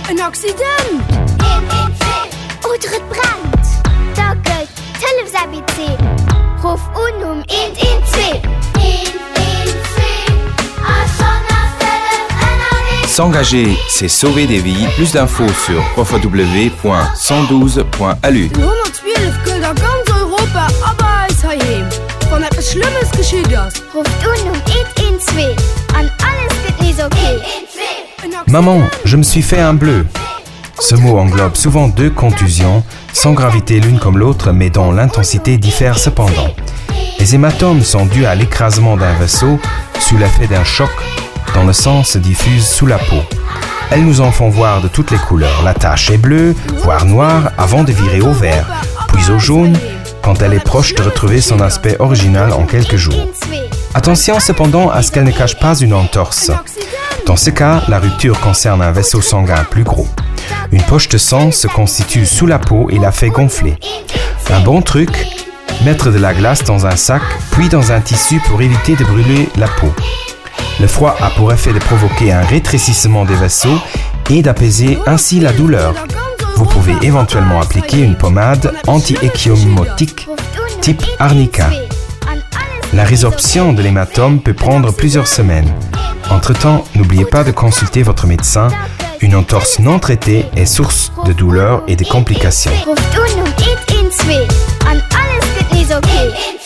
Ein Accident! Oder es brennt. Da geht Hilfs ABC. Ruf an 112. 112. S'engager, c'est sauver des vies. Plus d'infos sur www.112.lu. 112 gilt an ganz Europa, aber es heim. Wenn etwas Schlimmes geschieht ist. Ruft an 112. An alles geht nicht okay. Maman, je me suis fait un bleu. Ce mot englobe souvent deux contusions, sans gravité l'une comme l'autre, mais dont l'intensité diffère cependant. Les hématomes sont dus à l'écrasement d'un vaisseau sous l'effet d'un choc dont le sang se diffuse sous la peau. Elles nous en font voir de toutes les couleurs. La tache est bleue, voire noire, avant de virer au vert, puis au jaune, quand elle est proche de retrouver son aspect original en quelques jours. Attention cependant à ce qu'elle ne cache pas une entorse. Dans ce cas, la rupture concerne un vaisseau sanguin plus gros. Une poche de sang se constitue sous la peau et la fait gonfler. Un bon truc, mettre de la glace dans un sac, puis dans un tissu pour éviter de brûler la peau. Le froid a pour effet de provoquer un rétrécissement des vaisseaux et d'apaiser ainsi la douleur. Vous pouvez éventuellement appliquer une pommade anti-échymiotique type arnica. La résorption de l'hématome peut prendre plusieurs semaines. Entre-temps, n'oubliez pas de consulter votre médecin. Une entorse non traitée est source de douleurs et de complications. Ruft an 112. An alles geht nicht okay.